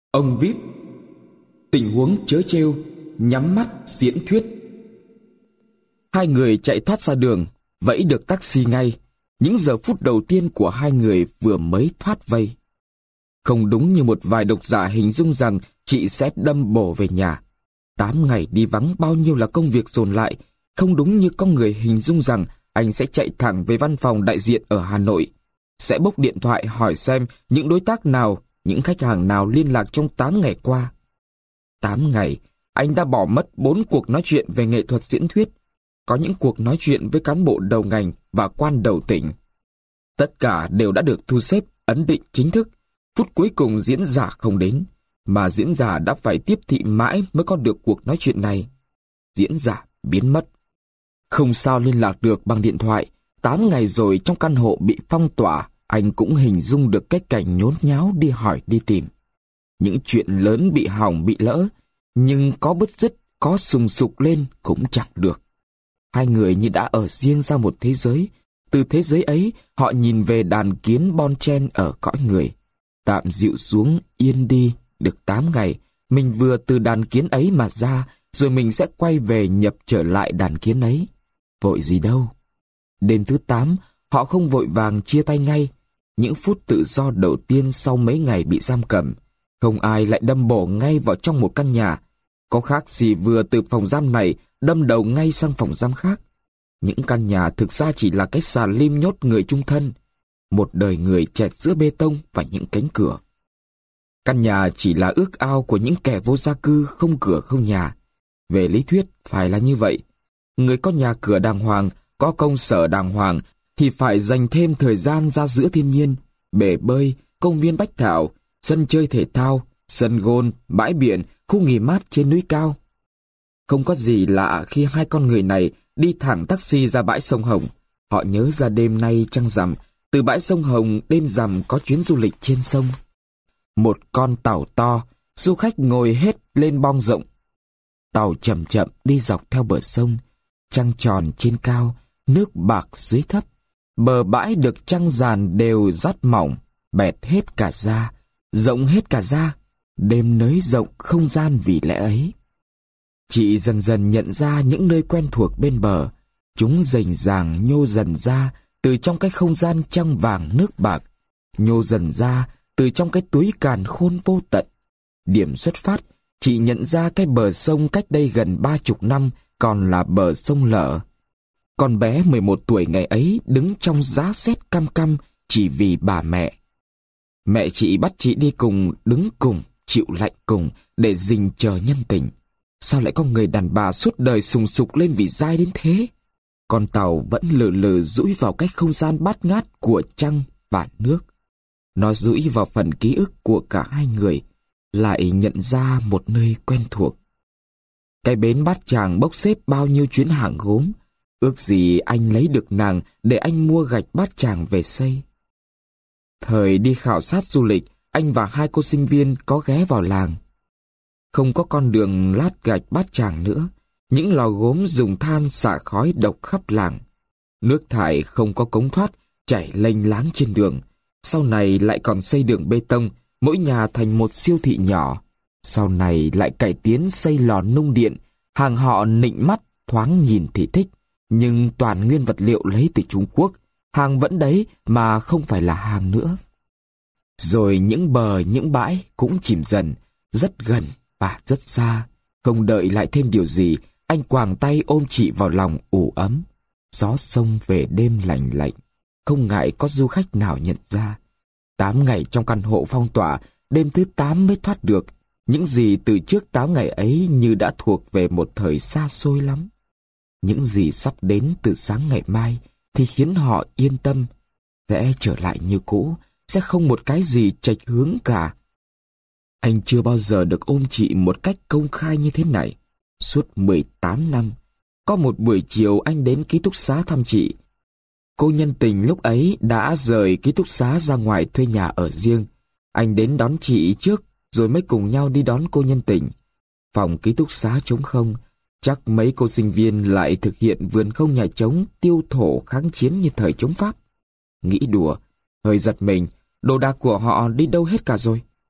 Ông viết tình huống trớ trêu, nhắm mắt diễn thuyết. Hai người chạy thoát ra đường, vẫy được taxi ngay. Những giờ phút đầu tiên của hai người vừa mới thoát vây. Không đúng như một vài độc giả hình dung rằng chị sẽ đâm bổ về nhà. 8 ngày đi vắng bao nhiêu là công việc dồn lại. Không đúng như con người hình dung rằng anh sẽ chạy thẳng về văn phòng đại diện ở Hà Nội. Sẽ bốc điện thoại hỏi xem những đối tác nào, những khách hàng nào liên lạc trong 8 ngày qua. 8 ngày, anh đã bỏ mất 4 cuộc nói chuyện về nghệ thuật diễn thuyết. Có những cuộc nói chuyện với cán bộ đầu ngành và quan đầu tỉnh. Tất cả đều đã được thu xếp, ấn định chính thức. Phút cuối cùng diễn giả không đến, mà diễn giả đã phải tiếp thị mãi mới có được cuộc nói chuyện này. Diễn giả biến mất. Không sao liên lạc được bằng điện thoại. 8 ngày rồi trong căn hộ bị phong tỏa, anh cũng hình dung được cái cảnh nhốn nháo đi hỏi đi tìm. Những chuyện lớn bị hỏng bị lỡ, nhưng có bứt rứt, có sùng sục lên cũng chẳng được. Hai người như đã ở riêng ra một thế giới. Từ thế giới ấy, họ nhìn về đàn kiến bon chen ở cõi người. Tạm dịu xuống, yên đi, được 8 ngày. Mình vừa từ đàn kiến ấy mà ra, rồi mình sẽ quay về nhập trở lại đàn kiến ấy. Vội gì đâu. Đêm thứ 8, họ không vội vàng chia tay ngay. Những phút tự do đầu tiên sau mấy ngày bị giam cầm, không ai lại đâm bổ ngay vào trong một căn nhà. Có khác gì vừa từ phòng giam này đâm đầu ngay sang phòng giam khác. Những căn nhà thực ra chỉ là cái xà lim nhốt người chung thân. Một đời người chẹt giữa bê tông và những cánh cửa. Căn nhà chỉ là ước ao của những kẻ vô gia cư không cửa không nhà. Về lý thuyết phải là như vậy. Người có nhà cửa đàng hoàng, có công sở đàng hoàng thì phải dành thêm thời gian ra giữa thiên nhiên, bể bơi, công viên bách thảo, sân chơi thể thao, sân gôn, bãi biển, khu nghỉ mát trên núi cao. Không có gì lạ khi hai con người này đi thẳng taxi ra bãi sông Hồng. Họ nhớ ra đêm nay trăng rằm, từ bãi sông Hồng đêm rằm có chuyến du lịch trên sông. Một con tàu to, du khách ngồi hết lên bong rộng. Tàu chậm chậm đi dọc theo bờ sông, trăng tròn trên cao, nước bạc dưới thấp. Bờ bãi được trăng ràn đều rót mỏng, bẹt hết cả ra, rộng hết cả ra. Đêm nới rộng không gian vì lẽ ấy. Chị dần dần nhận ra những nơi quen thuộc bên bờ. Chúng rành ràng nhô dần ra từ trong cái không gian trăng vàng nước bạc, nhô dần ra từ trong cái túi càn khôn vô tận. Điểm xuất phát, chị nhận ra cái bờ sông cách đây gần 30 năm còn là bờ sông lở. Con bé 11 tuổi ngày ấy đứng trong giá rét căm căm chỉ vì bà mẹ. Mẹ chị bắt chị đi cùng, đứng cùng, chịu lạnh cùng để rình chờ nhân tình. Sao lại có người đàn bà suốt đời sùng sục lên vì dai đến thế? Con tàu vẫn lừ lừ dũi vào cái không gian bát ngát của trăng và nước. Nó dũi vào phần ký ức của cả hai người, lại nhận ra một nơi quen thuộc. Cái bến Bát Tràng bốc xếp bao nhiêu chuyến hàng gốm. Ước gì anh lấy được nàng để anh mua gạch Bát Tràng về xây. Thời đi khảo sát du lịch, anh và hai cô sinh viên có ghé vào làng. Không có con đường lát gạch Bát Tràng nữa. Những lò gốm dùng than xả khói độc khắp làng. Nước thải không có cống thoát, chảy lênh láng trên đường. Sau này lại còn xây đường bê tông, mỗi nhà thành một siêu thị nhỏ. Sau này lại cải tiến xây lò nung điện, hàng họ nịnh mắt, thoáng nhìn thì thích. Nhưng toàn nguyên vật liệu lấy từ Trung Quốc, hàng vẫn đấy mà không phải là hàng nữa. Rồi những bờ, những bãi cũng chìm dần, rất gần và rất xa. Không đợi lại thêm điều gì, anh quàng tay ôm chị vào lòng ủ ấm. Gió sông về đêm lạnh lạnh, không ngại có du khách nào nhận ra. 8 ngày trong căn hộ phong tỏa, đêm thứ 8 mới thoát được. Những gì từ trước 8 ngày ấy như đã thuộc về một thời xa xôi lắm. Những gì sắp đến từ sáng ngày mai thì khiến họ yên tâm. Sẽ trở lại như cũ, sẽ không một cái gì chệch hướng cả. Anh chưa bao giờ được ôm chị một cách công khai như thế này. Suốt 18 năm, có một buổi chiều anh đến ký túc xá thăm chị. Cô nhân tình lúc ấy đã rời ký túc xá ra ngoài thuê nhà ở riêng. Anh đến đón chị trước, rồi mới cùng nhau đi đón cô nhân tình. Phòng ký túc xá trống không, chắc mấy cô sinh viên lại thực hiện vườn không nhà trống tiêu thổ kháng chiến như thời chống Pháp. Nghĩ đùa, hơi giật mình, đồ đạc của họ đi đâu hết cả rồi.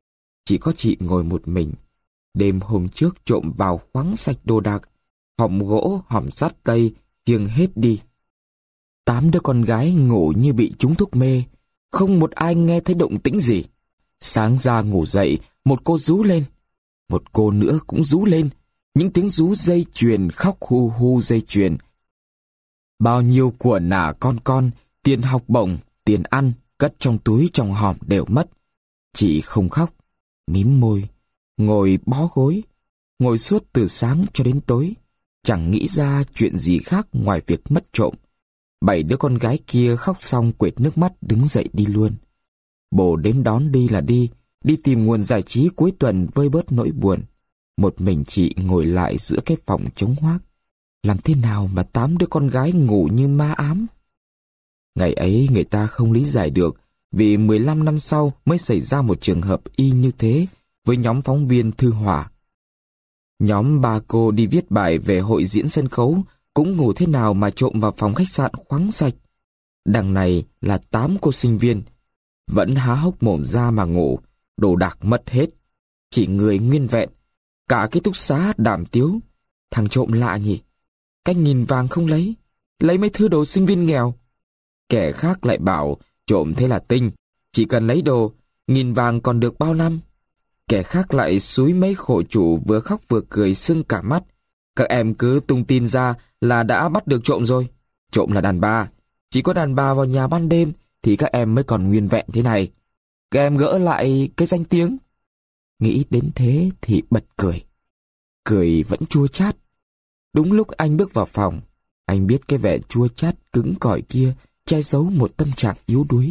chỉ có chị ngồi một mình. Đêm hôm trước trộm vào khoáng sạch đồ đạc, hòm gỗ, hòm sắt tây, khiêng hết đi. 8 đứa con gái ngủ như bị trúng thuốc mê, không một ai nghe thấy động tĩnh gì. Sáng ra ngủ dậy, một cô rú lên, một cô nữa cũng rú lên, những tiếng rú dây chuyền, khóc hu hu dây chuyền. Bao nhiêu của nả con, tiền học bổng, tiền ăn, cất trong túi trong hòm đều mất. Chị không khóc, mím môi, ngồi bó gối, ngồi suốt từ sáng cho đến tối, chẳng nghĩ ra chuyện gì khác ngoài việc mất trộm. 7 đứa con gái kia khóc xong quệt nước mắt đứng dậy đi luôn. Bồ đến đón đi là đi tìm nguồn giải trí cuối tuần vơi bớt nỗi buồn. Một mình chị ngồi lại giữa cái phòng trống hoác. Làm thế nào mà 8 đứa con gái ngủ như ma ám? Ngày ấy người ta không lý giải được, vì 15 năm sau mới xảy ra một trường hợp y như thế với nhóm phóng viên Thư Hỏa. Nhóm 3 cô đi viết bài về hội diễn sân khấu cũng ngủ thế nào mà trộm vào phòng khách sạn khoáng sạch. Đằng này là 8 cô sinh viên, vẫn há hốc mồm ra mà ngủ, đồ đạc mất hết, chỉ người nguyên vẹn, cả ký túc xá đàm tiếu. Thằng trộm lạ nhỉ, cách nghìn vàng không lấy mấy thứ đồ sinh viên nghèo. Kẻ khác lại bảo trộm thế là tinh, chỉ cần lấy đồ, nghìn vàng còn được bao năm. Kẻ khác lại xúi mấy khổ chủ vừa khóc vừa cười sưng cả mắt. Các em cứ tung tin ra là đã bắt được trộm rồi. Trộm là đàn bà, chỉ có đàn bà vào nhà ban đêm thì các em mới còn nguyên vẹn thế này. Các em gỡ lại cái danh tiếng. Nghĩ đến thế thì bật cười. Cười vẫn chua chát. Đúng lúc anh bước vào phòng, anh biết cái vẻ chua chát cứng cỏi kia che giấu một tâm trạng yếu đuối.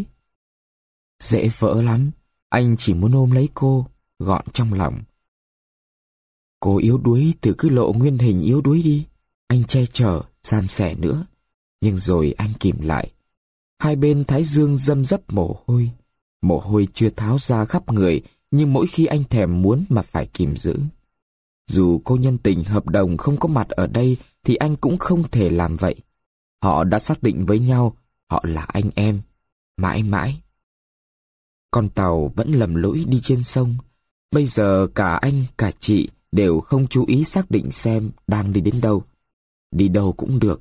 Dễ vỡ lắm, anh chỉ muốn ôm lấy cô, gọn trong lòng. Cô yếu đuối từ cứ lộ nguyên hình yếu đuối đi. Anh che chở, san sẻ nữa. Nhưng rồi anh kìm lại. Hai bên thái dương râm rấp mồ hôi. Mồ hôi chưa tháo ra khắp người, nhưng mỗi khi anh thèm muốn mà phải kìm giữ. Dù cô nhân tình hợp đồng không có mặt ở đây thì anh cũng không thể làm vậy. Họ đã xác định với nhau, họ là anh em, mãi mãi. Con tàu vẫn lầm lũi đi trên sông. Bây giờ cả anh cả chị đều không chú ý xác định xem đang đi đến đâu. Đi đâu cũng được.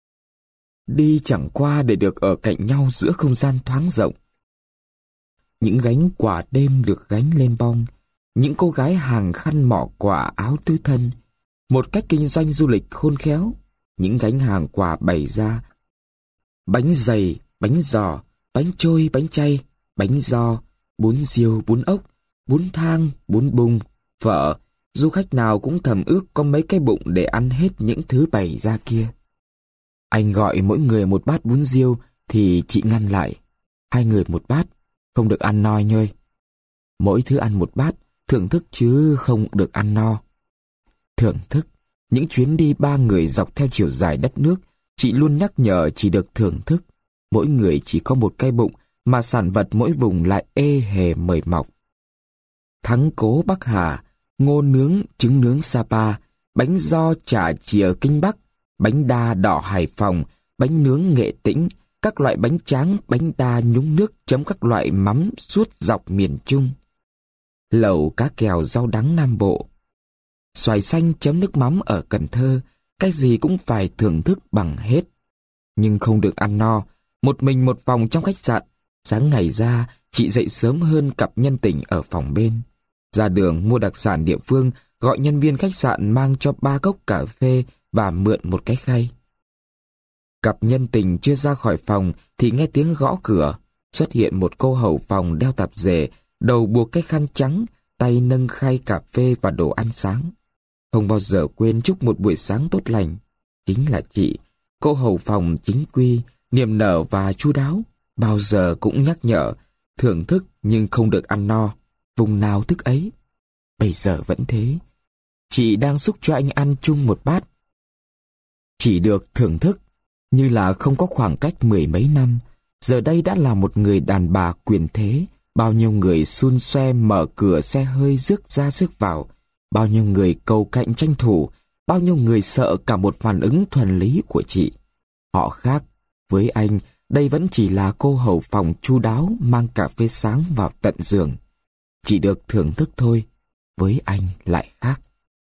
Đi chẳng qua để được ở cạnh nhau giữa không gian thoáng rộng. Những gánh quả đêm được gánh lên bong. Những cô gái hàng khăn mỏ quả áo tứ thân. Một cách kinh doanh du lịch khôn khéo. Những gánh hàng quả bày ra. Bánh dày, bánh giò, bánh trôi, bánh chay, bánh giò, bún riêu, bún ốc, bún thang, bún bung, phở. Du khách nào cũng thầm ước có mấy cái bụng để ăn hết những thứ bày ra kia. Anh gọi mỗi người một bát bún riêu thì chị ngăn lại. 2 người một bát, không được ăn no nhơi. Mỗi thứ ăn một bát, thưởng thức chứ không được ăn no. Thưởng thức, những chuyến đi 3 người dọc theo chiều dài đất nước, chị luôn nhắc nhở chỉ được thưởng thức. Mỗi người chỉ có một cái bụng, mà sản vật mỗi vùng lại ê hề mời mọc. Thắng Cố Bắc Hà, ngô nướng, trứng nướng Sapa, bánh giò chả chìa Kinh Bắc, bánh đa đỏ Hải Phòng, bánh nướng Nghệ Tĩnh, các loại bánh tráng, bánh đa nhúng nước chấm các loại mắm suốt dọc miền Trung. Lẩu cá kèo rau đắng Nam Bộ. Xoài xanh chấm nước mắm ở Cần Thơ, cái gì cũng phải thưởng thức bằng hết. Nhưng không được ăn no, một mình một phòng trong khách sạn. Sáng ngày ra, chị dậy sớm hơn cặp nhân tình ở phòng bên. Ra đường mua đặc sản địa phương, gọi nhân viên khách sạn mang cho 3 cốc cà phê và mượn một cái khay. Cặp nhân tình chưa ra khỏi phòng thì nghe tiếng gõ cửa. Xuất hiện một cô hầu phòng đeo tạp dề, đầu buộc cái khăn trắng, tay nâng khay cà phê và đồ ăn sáng. Không bao giờ quên chúc một buổi sáng tốt lành. Chính là chị, cô hầu phòng chính quy, niềm nở và chu đáo. Bao giờ cũng nhắc nhở, thưởng thức nhưng không được ăn no, vùng nào thức ấy. Bây giờ vẫn thế. Chị đang xúc cho anh ăn chung một bát. Chỉ được thưởng thức, như là không có khoảng cách 10 mấy năm. Giờ đây đã là một người đàn bà quyền thế. Bao nhiêu người xun xoe mở cửa xe hơi rước ra rước vào. Bao nhiêu người cầu cạnh tranh thủ. Bao nhiêu người sợ cả một phản ứng thuần lý của chị. Họ khác. Với anh, đây vẫn chỉ là cô hầu phòng chu đáo mang cà phê sáng vào tận giường. chỉ được thưởng thức thôi, với anh lại khác.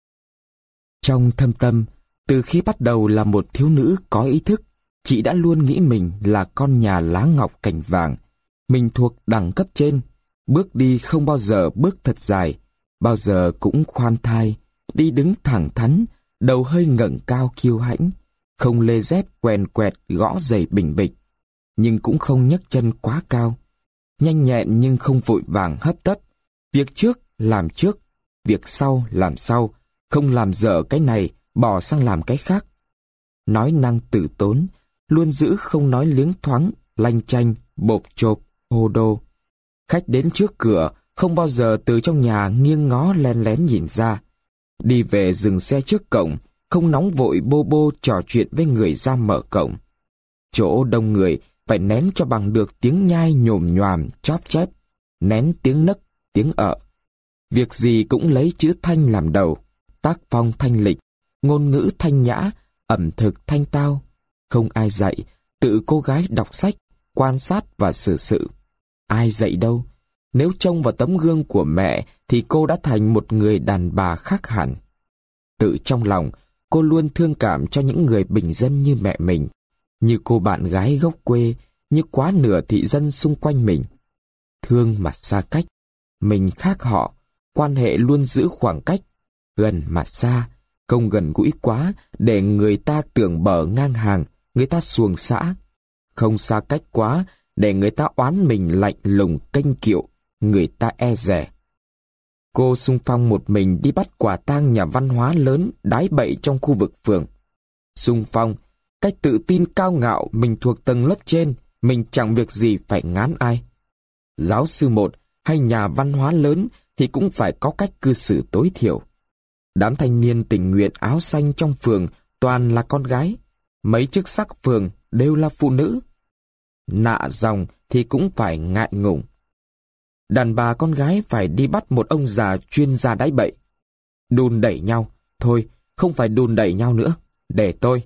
Trong thâm tâm, từ khi bắt đầu là một thiếu nữ có ý thức, chị đã luôn nghĩ mình là con nhà lá ngọc cành vàng. Mình thuộc đẳng cấp trên, bước đi không bao giờ bước thật dài, bao giờ cũng khoan thai, đi đứng thẳng thắn, đầu hơi ngẩng cao kiêu hãnh, không lê dép quèn quẹt gõ giày bình bịch, nhưng cũng không nhấc chân quá cao. Nhanh nhẹn nhưng không vội vàng hấp tấp, việc trước làm trước, việc sau làm sau, không làm dở cái này, bỏ sang làm cái khác. Nói năng tử tốn, luôn giữ không nói liếng thoáng, lanh chanh, bộp chộp, hô đô. Khách đến trước cửa, không bao giờ từ trong nhà nghiêng ngó len lén nhìn ra. Đi về dừng xe trước cổng, không nóng vội bô bô trò chuyện với người ra mở cổng. Chỗ đông người phải nén cho bằng được tiếng nhai nhồm nhoàm, chóp chép, nén tiếng nấc, tiếng ợ. Việc gì cũng lấy chữ thanh làm đầu, tác phong thanh lịch, ngôn ngữ thanh nhã, ẩm thực thanh tao. Không ai dạy, tự cô gái đọc sách, quan sát và xử sự. Ai dạy đâu, nếu trông vào tấm gương của mẹ thì cô đã thành một người đàn bà khác hẳn. Tự trong lòng, cô luôn thương cảm cho những người bình dân như mẹ mình, như cô bạn gái gốc quê, như quá nửa thị dân xung quanh mình. Thương mà xa cách, mình khác họ, quan hệ luôn giữ khoảng cách, gần mà xa, không gần gũi quá để người ta tưởng bờ ngang hàng, người ta xuồng xã, không xa cách quá để người ta oán mình lạnh lùng kênh kiệu, người ta e dè. Cô xung phong một mình đi bắt quả tang nhà văn hóa lớn đái bậy trong khu vực phường. Xung phong, cách tự tin cao ngạo mình thuộc tầng lớp trên, mình chẳng việc gì phải ngán ai. Giáo sư một hay nhà văn hóa lớn thì cũng phải có cách cư xử tối thiểu. Đám thanh niên tình nguyện áo xanh trong phường toàn là con gái, mấy chức sắc phường đều là phụ nữ. Nạ dòng thì cũng phải ngại ngùng. Đàn bà con gái phải đi bắt một ông già chuyên gia đái bậy. Đùn đẩy nhau, thôi, không phải đùn đẩy nhau nữa, để tôi.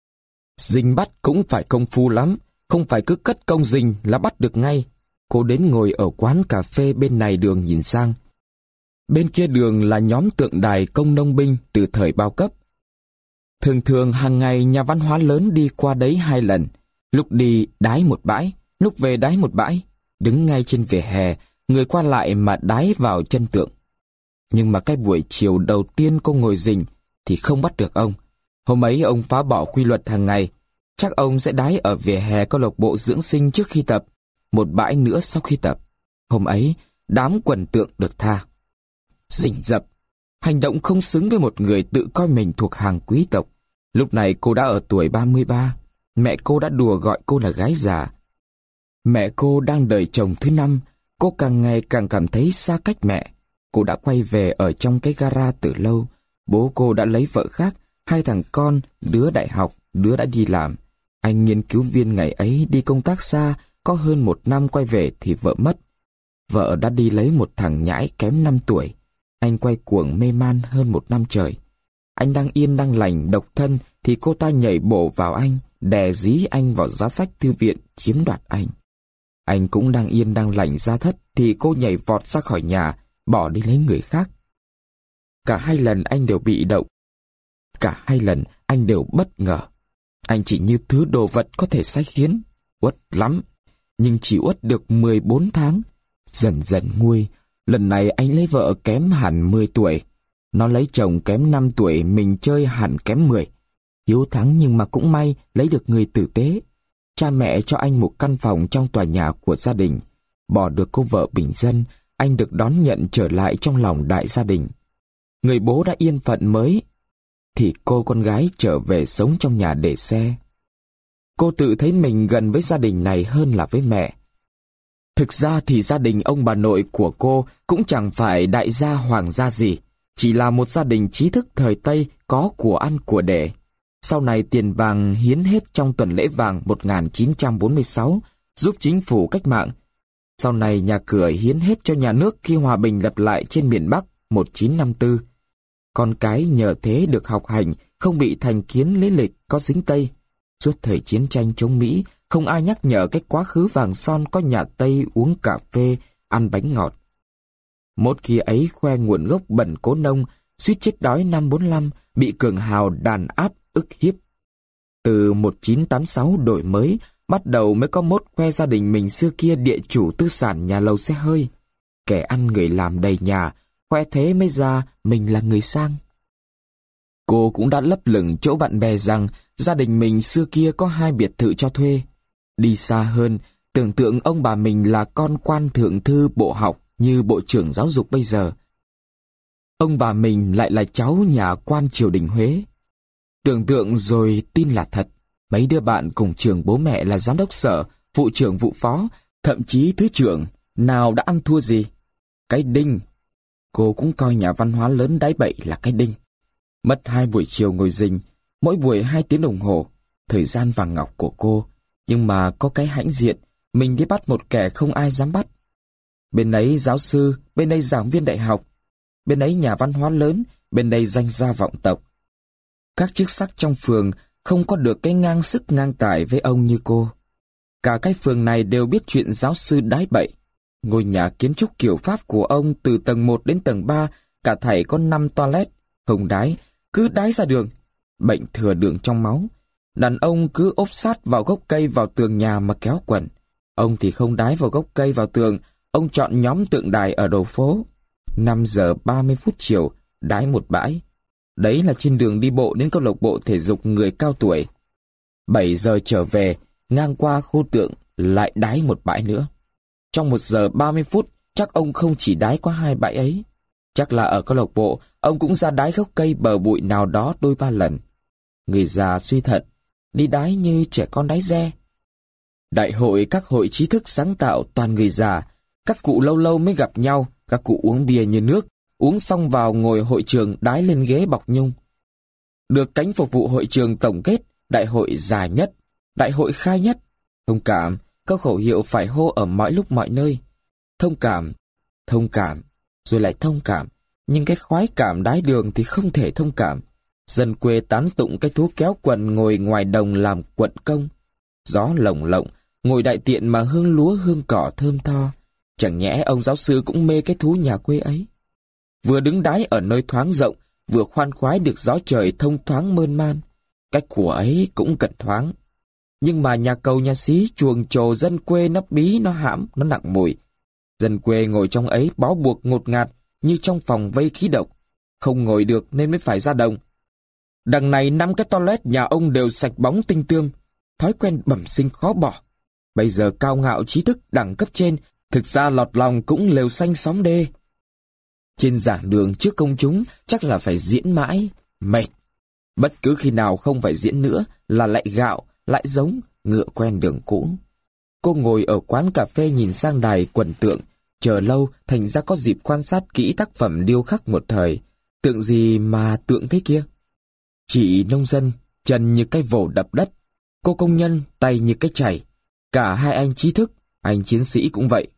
Dình bắt cũng phải công phu lắm, không phải cứ cất công dình là bắt được ngay. Cô đến ngồi ở quán cà phê bên này đường nhìn sang. Bên kia đường là nhóm tượng đài công nông binh từ thời bao cấp. Thường thường hàng ngày nhà văn hóa lớn đi qua đấy 2 lần, lúc đi đái một bãi, lúc về đái một bãi, đứng ngay trên vỉa hè, người qua lại mà đái vào chân tượng. Nhưng mà cái buổi chiều đầu tiên cô ngồi rình thì không bắt được ông. Hôm ấy ông phá bỏ quy luật hàng ngày, chắc ông sẽ đái ở vỉa hè câu lạc bộ dưỡng sinh trước khi tập, một bãi nữa sau khi tập. Hôm ấy, đám quần tượng được tha. Rình rập, hành động không xứng với một người tự coi mình thuộc hàng quý tộc. Lúc này cô đã ở tuổi 33, mẹ cô đã đùa gọi cô là gái già. Mẹ cô đang đợi chồng thứ 5, cô càng ngày càng cảm thấy xa cách mẹ. Cô đã quay về ở trong cái gara từ lâu. Bố cô đã lấy vợ khác, 2 thằng con, đứa đại học, đứa đã đi làm. Anh nghiên cứu viên ngày ấy đi công tác xa, có hơn 1 năm quay về thì vợ mất. Vợ đã đi lấy một thằng nhãi kém 5 tuổi. Anh quay cuồng mê man hơn 1 năm trời. Anh đang yên đang lành độc thân thì cô ta nhảy bổ vào anh, đè dí anh vào giá sách thư viện, chiếm đoạt anh. Anh cũng đang yên đang lành ra thất thì cô nhảy vọt ra khỏi nhà, bỏ đi lấy người khác. Cả 2 lần anh đều bị động. Cả 2 lần anh đều bất ngờ. Anh chỉ như thứ đồ vật có thể sai khiến, uất lắm, nhưng chỉ uất được 14 tháng. Dần dần nguôi, lần này anh lấy vợ kém hẳn 10 tuổi. Nó lấy chồng kém 5 tuổi, mình chơi hẳn kém 10. Hiếu thắng nhưng mà cũng may lấy được người tử tế. Cha mẹ cho anh một căn phòng trong tòa nhà của gia đình. Bỏ được cô vợ bình dân, anh được đón nhận trở lại trong lòng đại gia đình. Người bố đã yên phận mới, thì cô con gái trở về sống trong nhà để xe. Cô tự thấy mình gần với gia đình này hơn là với mẹ. Thực ra thì gia đình ông bà nội của cô cũng chẳng phải đại gia hoàng gia gì, chỉ là một gia đình trí thức thời Tây có của ăn của để. Sau này tiền vàng hiến hết trong tuần lễ vàng 1946, giúp chính phủ cách mạng. Sau này nhà cửa hiến hết cho nhà nước khi hòa bình lập lại trên miền Bắc 1954. Con cái nhờ thế được học hành, không bị thành kiến lý lịch có dính Tây. Suốt thời chiến tranh chống Mỹ, không ai nhắc nhở cái quá khứ vàng son có nhà Tây uống cà phê, ăn bánh ngọt. Mốt khi ấy khoe nguồn gốc bẩn cố nông, suýt chết đói năm 45, bị cường hào đàn áp ức hiếp. Từ 1986 đổi mới, bắt đầu mới có mốt khoe gia đình mình xưa kia địa chủ tư sản nhà lầu xe hơi. Kẻ ăn người làm đầy nhà, khoe thế mới ra mình là người sang. Cô cũng đã lấp lửng chỗ bạn bè rằng gia đình mình xưa kia có 2 biệt thự cho thuê. Đi xa hơn, tưởng tượng ông bà mình là con quan thượng thư bộ học như bộ trưởng giáo dục bây giờ. Ông bà mình lại là cháu nhà quan triều đình Huế. Tưởng tượng rồi tin là thật. Mấy đứa bạn cùng trường bố mẹ là giám đốc sở, vụ trưởng vụ phó, thậm chí thứ trưởng, nào đã ăn thua gì. Cái đinh. Cô cũng coi nhà văn hóa lớn Đáy Bậy là cái đinh. Mất 2 buổi chiều ngồi rình, mỗi buổi 2 tiếng đồng hồ, thời gian vàng ngọc của cô. Nhưng mà có cái hãnh diện, mình đi bắt một kẻ không ai dám bắt. Bên ấy giáo sư, bên đây giảng viên đại học, bên ấy nhà văn hóa lớn, bên đây danh gia vọng tộc. Các chức sắc trong phường không có được cái ngang sức ngang tài với ông như cô. Cả cái phường này đều biết chuyện giáo sư Đáy Bậy. Ngôi nhà kiến trúc kiểu Pháp của ông từ tầng 1 đến tầng 3, cả thảy có 5 toilet, không đái, cứ đái ra đường. Bệnh thừa đường trong máu. Đàn ông cứ ốp sát vào gốc cây vào tường nhà mà kéo quần. Ông thì không đái vào gốc cây vào tường, ông chọn nhóm tượng đài ở đầu phố. 5 giờ 30 phút chiều, đái một bãi. Đấy là trên đường đi bộ đến câu lạc bộ thể dục người cao tuổi. 7 giờ trở về, ngang qua khu tượng, lại đái một bãi nữa. Trong 1 giờ 30 phút, chắc ông không chỉ đái qua 2 bãi ấy. Chắc là ở câu lạc bộ, ông cũng ra đái gốc cây bờ bụi nào đó đôi 3 lần. Người già suy thận, đi đái như trẻ con đái re. Đại hội các hội trí thức sáng tạo toàn người già. Các cụ lâu lâu mới gặp nhau, các cụ uống bia như nước, uống xong vào ngồi hội trường đái lên ghế bọc nhung. Được cánh phục vụ hội trường tổng kết, đại hội già nhất, đại hội khai nhất. Thông cảm, câu khẩu hiệu phải hô ở mọi lúc mọi nơi. Thông cảm, rồi lại thông cảm. Nhưng cái khoái cảm đái đường thì không thể thông cảm. Dân quê tán tụng cái thú kéo quần ngồi ngoài đồng làm quận công. Gió lồng lộng, ngồi đại tiện mà hương lúa hương cỏ thơm tho. Chẳng nhẽ ông giáo sư cũng mê cái thú nhà quê ấy. Vừa đứng đái ở nơi thoáng rộng, vừa khoan khoái được gió trời thông thoáng mơn man. Cách của ấy cũng cần thoáng. Nhưng mà nhà cầu nhà xí chuồng trồ dân quê nó bí, nó hãm, nó nặng mùi. Dân quê ngồi trong ấy bó buộc ngột ngạt như trong phòng vây khí độc. Không ngồi được nên mới phải ra đồng. Đằng này 5 cái toilet nhà ông đều sạch bóng tinh tươm. Thói quen bẩm sinh khó bỏ. Bây giờ cao ngạo trí thức đẳng cấp trên, thực ra lọt lòng cũng lều xanh xóm đê. Trên giảng đường trước công chúng chắc là phải diễn mãi, mệt. Bất cứ khi nào không phải diễn nữa là lại gạo, lại giống, ngựa quen đường cũ. Cô ngồi ở quán cà phê nhìn sang đài quần tượng, chờ lâu thành ra có dịp quan sát kỹ tác phẩm điêu khắc một thời. Tượng gì mà tượng thế kia? Chị nông dân, chân như cái vồ đập đất. Cô công nhân, tay như cái chày. Cả 2 anh trí thức, anh chiến sĩ cũng vậy.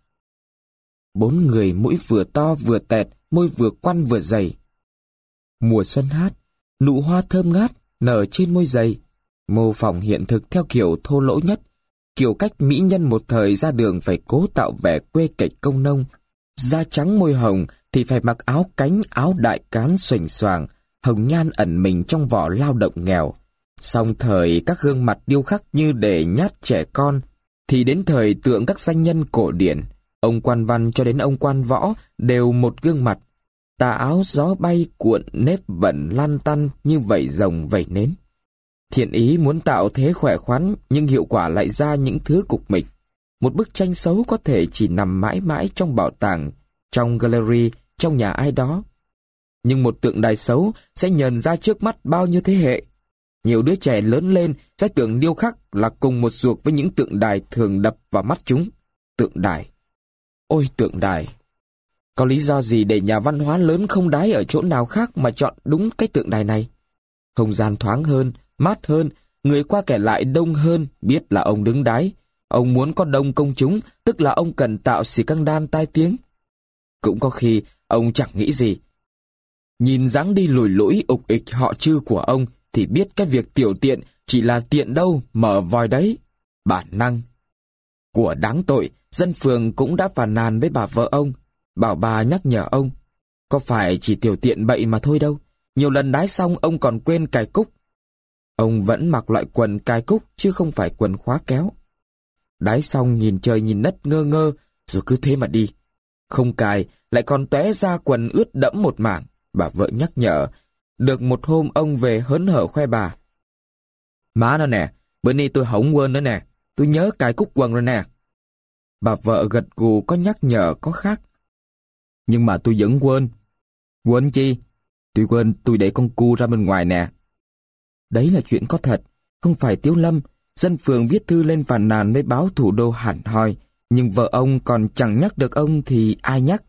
4 người mũi vừa to vừa tẹt, môi vừa quăn vừa dày. Mùa xuân hát, nụ hoa thơm ngát nở trên môi dày. Mô phỏng hiện thực theo kiểu thô lỗ nhất. Kiểu cách mỹ nhân một thời ra đường phải cố tạo vẻ quê kệch công nông. Da trắng môi hồng thì phải mặc áo cánh áo đại cán xoành xoàng, hồng nhan ẩn mình trong vỏ lao động nghèo. Song thời các gương mặt điêu khắc như để nhát trẻ con, thì đến thời tượng các danh nhân cổ điển, ông quan văn cho đến ông quan võ đều một gương mặt. Tà áo gió bay cuộn nếp bẩn lan tăn như vẩy rồng vẩy nến. Thiện ý muốn tạo thế khỏe khoắn nhưng hiệu quả lại ra những thứ cục mịch. Một bức tranh xấu có thể chỉ nằm mãi mãi trong bảo tàng, trong gallery, trong nhà ai đó. Nhưng một tượng đài xấu sẽ nhờn ra trước mắt bao nhiêu thế hệ. Nhiều đứa trẻ lớn lên sẽ tưởng điêu khắc là cùng một ruột với những tượng đài thường đập vào mắt chúng. Tượng đài. Ôi tượng đài. Có lý do gì để nhà văn hóa lớn không đái ở chỗ nào khác mà chọn đúng cái tượng đài này? Không gian thoáng hơn, mát hơn, người qua kẻ lại đông hơn, biết là ông đứng đái. Ông muốn có đông công chúng, tức là ông cần tạo xì căng đan tai tiếng. Cũng có khi ông chẳng nghĩ gì. Nhìn dáng đi lùi lũi ục ịch họ chư của ông thì biết cái việc tiểu tiện chỉ là tiện đâu mở vòi đấy. Bản năng. Của đáng tội, dân phường cũng đã phàn nàn với bà vợ ông. bảo bà nhắc nhở ông. Có phải chỉ tiểu tiện bậy mà thôi đâu. Nhiều lần đái xong ông còn quên cài cúc. Ông vẫn mặc loại quần cài cúc chứ không phải quần khóa kéo. Đái xong nhìn trời nhìn đất ngơ ngơ, rồi cứ thế mà đi. Không cài, lại còn tóe ra quần ướt đẫm một mảng. Bà vợ nhắc nhở. Được một hôm ông về hớn hở khoe bà. Má nó nè, bữa nay tôi không quên nữa nè. Tôi nhớ cài cúc quần rồi nè. Bà vợ gật gù có nhắc nhở có khác. Nhưng mà tôi vẫn quên. Quên chi? Tôi quên tôi để con cu ra bên ngoài nè. Đấy là chuyện có thật, không phải Tiếu Lâm. Dân phường viết thư lên phàn nàn với báo Thủ Đô hẳn hoi, nhưng vợ ông còn chẳng nhắc được ông thì ai nhắc.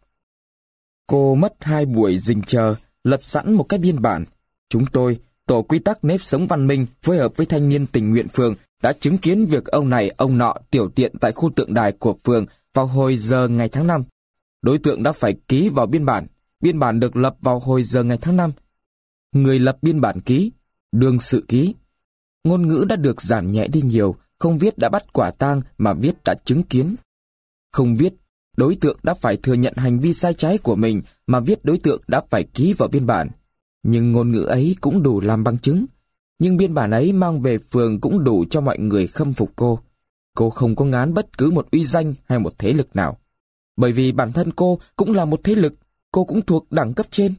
Cô mất 2 buổi rình chờ, lập sẵn một cái biên bản. Chúng tôi, tổ quy tắc nếp sống văn minh, phối hợp với thanh niên tình nguyện phường, đã chứng kiến việc ông này ông nọ tiểu tiện tại khu tượng đài của phường vào hồi giờ ngày tháng 5. Đối tượng đã phải ký vào biên bản được lập vào hồi giờ ngày tháng 5. Người lập biên bản ký, đương sự ký. Ngôn ngữ đã được giảm nhẹ đi nhiều, không viết đã bắt quả tang mà viết đã chứng kiến. Không viết, đối tượng đã phải thừa nhận hành vi sai trái của mình mà viết đối tượng đã phải ký vào biên bản. Nhưng ngôn ngữ ấy cũng đủ làm bằng chứng. Nhưng biên bản ấy mang về phường cũng đủ cho mọi người khâm phục cô. Cô không có ngán bất cứ một uy danh hay một thế lực nào. Bởi vì bản thân cô cũng là một thế lực, cô cũng thuộc đẳng cấp trên.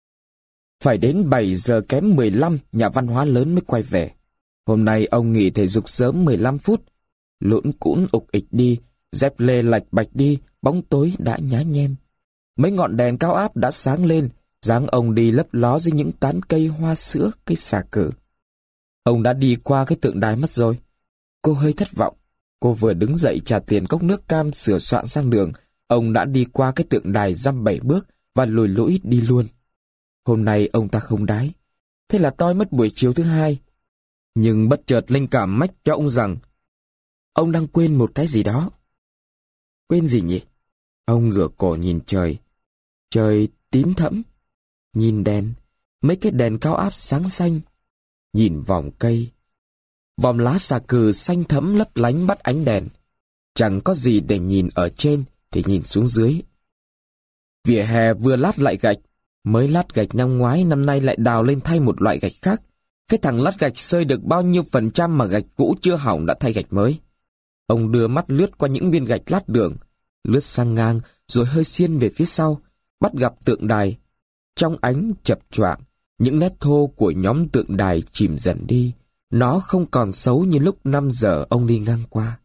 Phải đến 7 giờ kém 15 nhà văn hóa lớn mới quay về. Hôm nay ông nghỉ thể dục sớm 15 phút. Lũn cũn ục ịch đi, dép lê lạch bạch đi, bóng tối đã nhá nhem. Mấy ngọn đèn cao áp đã sáng lên, dáng ông đi lấp ló dưới những tán cây hoa sữa, cây xà cừ. Ông đã đi qua cái tượng đài mất rồi. Cô hơi thất vọng. Cô vừa đứng dậy trả tiền cốc nước cam sửa soạn sang đường. Ông đã đi qua cái tượng đài dăm 7 bước và lùi lũi đi luôn. Hôm nay ông ta không đái. Thế là toi mất buổi chiều thứ hai. Nhưng bất chợt linh cảm mách cho ông rằng ông đang quên một cái gì đó. Quên gì nhỉ? Ông ngửa cổ nhìn trời. Trời tím thẫm. Nhìn đèn, mấy cái đèn cao áp sáng xanh. Nhìn vòng cây. Vòng lá xà cừ xanh thẫm lấp lánh bắt ánh đèn. Chẳng có gì để nhìn ở trên thì nhìn xuống dưới. Vỉa hè vừa lát lại gạch. Mới lát gạch năm ngoái năm nay lại đào lên thay một loại gạch khác. Cái thằng lát gạch xơi được bao nhiêu phần trăm mà gạch cũ chưa hỏng đã thay gạch mới. Ông đưa mắt lướt qua những viên gạch lát đường, lướt sang ngang rồi hơi xiên về phía sau, bắt gặp tượng đài. Trong ánh chập choạng, những nét thô của nhóm tượng đài chìm dần đi. Nó không còn xấu như lúc 5 giờ ông đi ngang qua.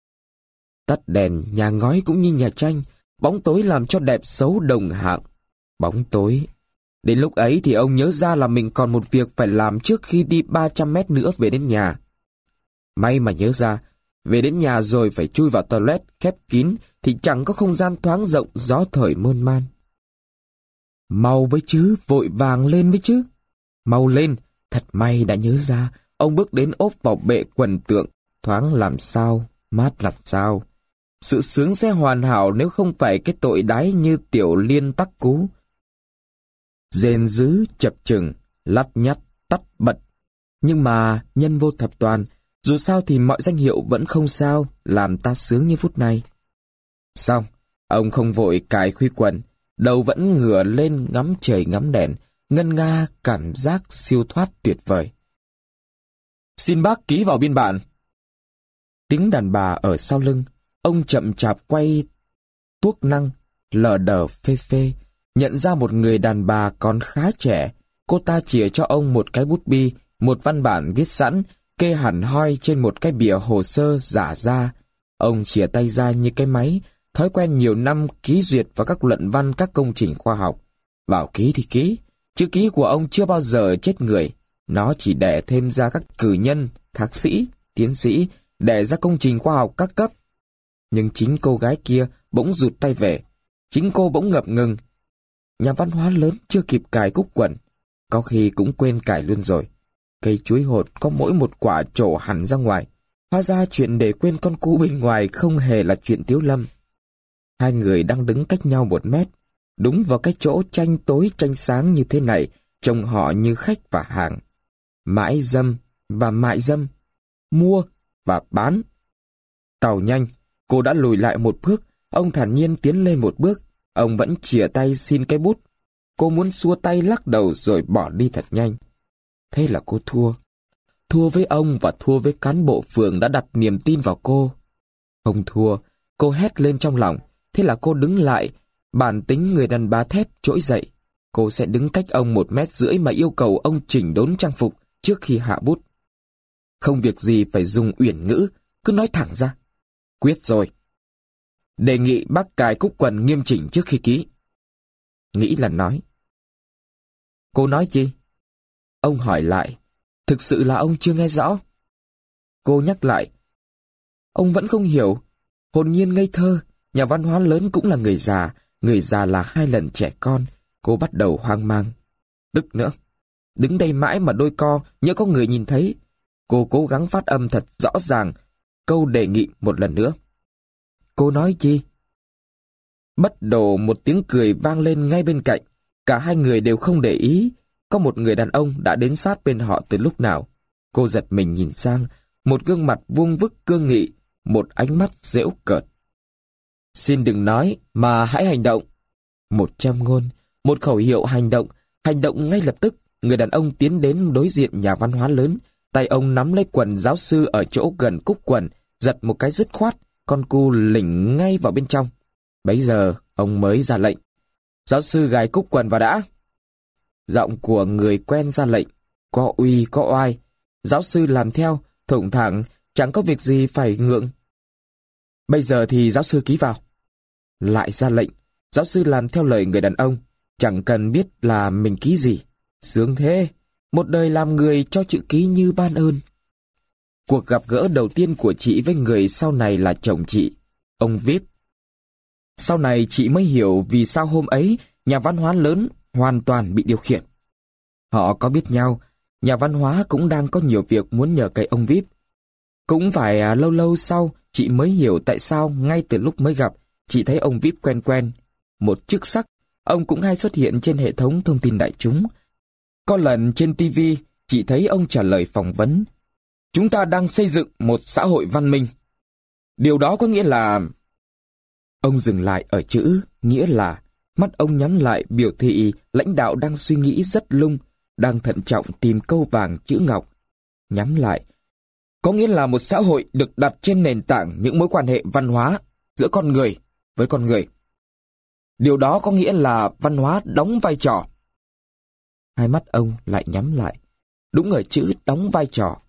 Tắt đèn, nhà ngói cũng như nhà tranh, bóng tối làm cho đẹp xấu đồng hạng. Bóng tối. Đến lúc ấy thì ông nhớ ra là mình còn một việc phải làm trước khi đi 300 mét nữa về đến nhà. May mà nhớ ra, về đến nhà rồi phải chui vào toilet khép kín thì chẳng có không gian thoáng rộng gió thời mơn man. Mau với chứ, vội vàng lên với chứ. Mau lên, thật may đã nhớ ra. Ông bước đến ốp vào bệ quần tượng, thoáng làm sao, mát làm sao. Sự sướng sẽ hoàn hảo nếu không phải cái tội đái như tiểu liên tắc cú. Rền rứ chập chừng, lắt nhắt, tắt bật. Nhưng mà nhân vô thập toàn, dù sao thì mọi danh hiệu vẫn không sao, làm ta sướng như phút này. Xong, ông không vội cài khuy quần, đầu vẫn ngửa lên ngắm trời ngắm đèn, ngân nga cảm giác siêu thoát tuyệt vời. Xin bác ký vào biên bản. Tiếng đàn bà ở sau lưng, ông chậm chạp quay tuốc năng, lờ đờ phê phê, nhận ra một người đàn bà còn khá trẻ. Cô ta chìa cho ông một cái bút bi, một văn bản viết sẵn, kê hẳn hoi trên một cái bìa hồ sơ giả ra. Ông chìa tay ra như cái máy, thói quen nhiều năm ký duyệt vào các luận văn các công trình khoa học. Bảo ký thì ký, chữ ký của ông chưa bao giờ chết người. Nó chỉ đẻ thêm ra các cử nhân, thạc sĩ, tiến sĩ, đẻ ra công trình khoa học các cấp. Nhưng chính cô gái kia bỗng rụt tay về. Chính cô bỗng ngập ngừng. Nhà văn hóa lớn chưa kịp cài cúc quần, có khi cũng quên cài luôn rồi. Cây chuối hột có mỗi một quả trổ hẳn ra ngoài. Hóa ra chuyện để quên con cú bên ngoài không hề là chuyện Tiếu Lâm. Hai người đang đứng cách nhau 1 mét. Đúng vào cái chỗ tranh tối tranh sáng như thế này, trông họ như khách và hàng. Mãi dâm và mại dâm. Mua và bán. Tàu nhanh, cô đã lùi lại 1 bước. Ông thản nhiên tiến lên 1 bước. Ông vẫn chìa tay xin cái bút. Cô muốn xua tay lắc đầu rồi bỏ đi thật nhanh. Thế là cô thua. Thua với ông và thua với cán bộ phường đã đặt niềm tin vào cô. Ông thua, cô hét lên trong lòng. Thế là cô đứng lại. Bản tính người đàn bà thép trỗi dậy. Cô sẽ đứng cách ông 1,5 mét mà yêu cầu ông chỉnh đốn trang phục trước khi hạ bút. Không việc gì phải dùng uyển ngữ, cứ nói thẳng ra. Quyết rồi. Đề nghị bác cài cúc quần nghiêm chỉnh trước khi ký. Nghĩ là nói. Cô nói chi? Ông hỏi lại. Thực sự là ông chưa nghe rõ. Cô nhắc lại. Ông vẫn không hiểu. Hồn nhiên ngây thơ, nhà văn hóa lớn cũng là người già là 2 lần trẻ con. Cô bắt đầu hoang mang. Tức nữa. Đứng đây mãi mà đôi co, nhỡ có người nhìn thấy. Cô cố gắng phát âm thật rõ ràng câu đề nghị một lần nữa. Cô nói chi? Bất đồ một tiếng cười vang lên ngay bên cạnh. Cả hai người đều không để ý. Có một người đàn ông đã đến sát bên họ từ lúc nào. Cô giật mình nhìn sang. Một gương mặt vuông vức cương nghị. Một ánh mắt giễu cợt. Xin đừng nói mà hãy hành động. 100 ngôn. Một khẩu hiệu hành động. Hành động ngay lập tức. Người đàn ông tiến đến đối diện nhà văn hóa lớn. Tay ông nắm lấy quần giáo sư ở chỗ gần cúc quần. Giật một cái dứt khoát. Con cu lỉnh ngay vào bên trong. Bấy giờ ông mới ra lệnh. Giáo sư gài cúc quần vào đã. Giọng của người quen ra lệnh. Có uy có oai. Giáo sư làm theo, thủng thẳng, chẳng có việc gì phải ngượng. Bây giờ thì giáo sư ký vào. Lại ra lệnh. Giáo sư làm theo lời người đàn ông. Chẳng cần biết là mình ký gì. Sướng thế. Một đời làm người cho chữ ký như ban ơn. Cuộc gặp gỡ đầu tiên của chị với người sau này là chồng chị, ông Vip. Sau này chị mới hiểu vì sao hôm ấy nhà văn hóa lớn hoàn toàn bị điều khiển. Họ có biết nhau, nhà văn hóa cũng đang có nhiều việc muốn nhờ cậy ông Vip. Cũng phải lâu lâu sau chị mới hiểu tại sao ngay từ lúc mới gặp chị thấy ông Vip quen quen. Một chức sắc, ông cũng hay xuất hiện trên hệ thống thông tin đại chúng. Có lần trên TV chị thấy ông trả lời phỏng vấn. Chúng ta đang xây dựng một xã hội văn minh. Điều đó có nghĩa là... Ông dừng lại ở chữ nghĩa là. Mắt ông nhắm lại biểu thị lãnh đạo đang suy nghĩ rất lung, đang thận trọng tìm câu vàng chữ ngọc. Nhắm lại. Có nghĩa là một xã hội được đặt trên nền tảng những mối quan hệ văn hóa giữa con người với con người. Điều đó có nghĩa là văn hóa đóng vai trò. Hai mắt ông lại nhắm lại. Đúng ở chữ đóng vai trò.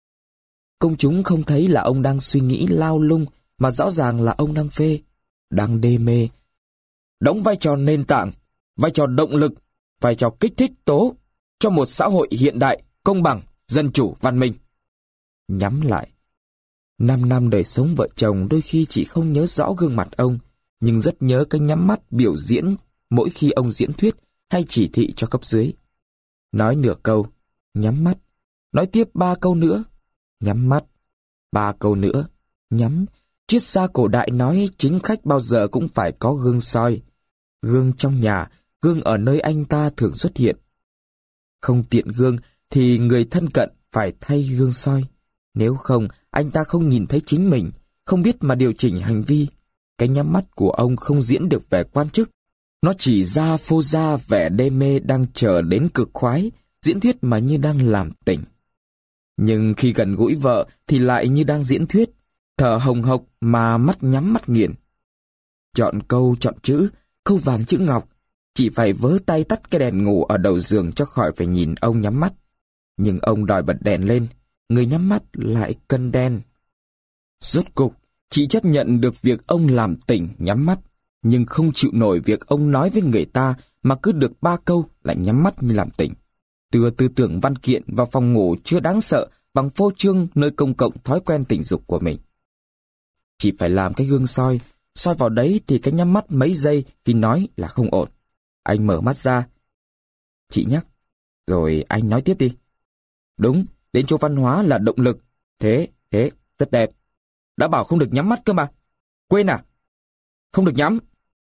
Công chúng không thấy là ông đang suy nghĩ lao lung, mà rõ ràng là ông đang phê, đang đê mê. Đóng vai trò nền tảng, vai trò động lực, vai trò kích thích tố cho một xã hội hiện đại, công bằng, dân chủ, văn minh. Nhắm lại. 5 năm đời sống vợ chồng đôi khi chị không nhớ rõ gương mặt ông, nhưng rất nhớ cái nhắm mắt biểu diễn mỗi khi ông diễn thuyết hay chỉ thị cho cấp dưới. Nói nửa câu, nhắm mắt. Nói tiếp 3 câu nữa, nhắm mắt. 3 câu nữa, nhắm. Triết gia cổ đại nói chính khách bao giờ cũng phải có gương soi. Gương trong nhà, gương ở nơi anh ta thường xuất hiện. Không tiện gương thì người thân cận phải thay gương soi. Nếu không, anh ta không nhìn thấy chính mình, không biết mà điều chỉnh hành vi. Cái nhắm mắt của ông không diễn được vẻ quan chức. Nó chỉ ra phô ra vẻ đê mê đang chờ đến cực khoái, diễn thuyết mà như đang làm tỉnh. Nhưng khi gần gũi vợ thì lại như đang diễn thuyết, thở hồng hộc mà mắt nhắm mắt nghiền. Chọn câu chọn chữ, câu vàng chữ ngọc, chỉ phải vớ tay tắt cái đèn ngủ ở đầu giường cho khỏi phải nhìn ông nhắm mắt. Nhưng ông đòi bật đèn lên, người nhắm mắt lại cân đen. Rốt cục, chị chấp nhận được việc ông làm tỉnh nhắm mắt, nhưng không chịu nổi việc ông nói với người ta mà cứ được 3 câu lại nhắm mắt như làm tỉnh. Đưa tư tưởng văn kiện vào phòng ngủ chưa đáng sợ bằng phô trương nơi công cộng thói quen tình dục của mình. Chỉ phải làm cái gương soi vào đấy thì cái nhắm mắt mấy giây khi nói là không ổn. Anh mở mắt ra. Chị nhắc, rồi anh nói tiếp đi. Đúng, đến chỗ văn hóa là động lực. Thế, rất đẹp. Đã bảo không được nhắm mắt cơ mà. Quên à? Không được nhắm.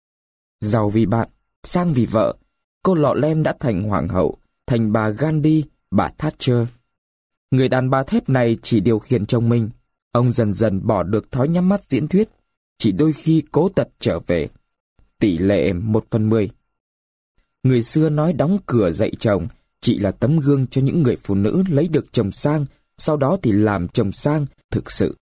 Giàu vì bạn, sang vì vợ, cô lọ lem đã thành hoàng hậu, thành bà Gandhi, bà Thatcher. Người đàn bà thép này chỉ điều khiển chồng mình. Ông dần dần bỏ được thói nhắm mắt diễn thuyết, chỉ đôi khi cố tật trở về. tỷ lệ 1/10. Người xưa nói đóng cửa dạy chồng, chị là tấm gương cho những người phụ nữ lấy được chồng sang, sau đó thì làm chồng sang thực sự